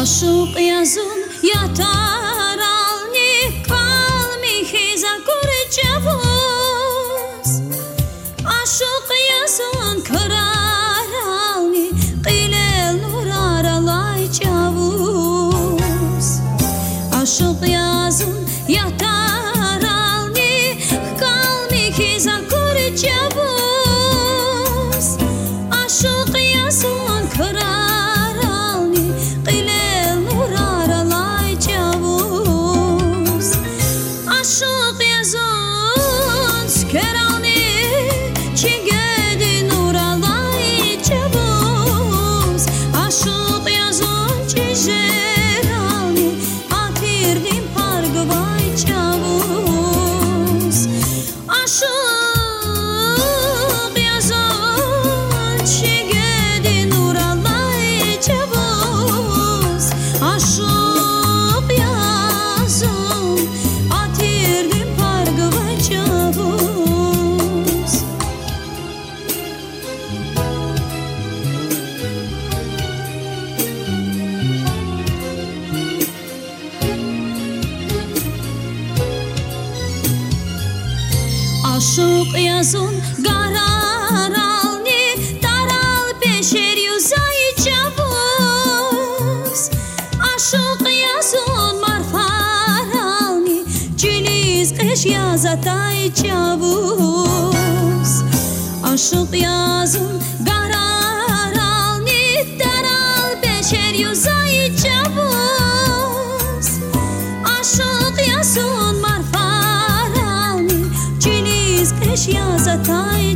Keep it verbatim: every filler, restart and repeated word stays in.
Aşık yazın yatar alni kalmi hiza kurcavuz. Aşık yazın kırar alni qilel nurar alay cavuz. Aşık yazın yatar alni kalmi hiza kurcavuz. Aşık yazın kırar Aşık yazın garar alni taral beşer yüzay cavuz. Aşık yazın marfar alni ciliz kış yazatay cavuz. Aşık yazın garar alni taral beşer yüzay cavuz. Aşık yazın marfar kış yazatay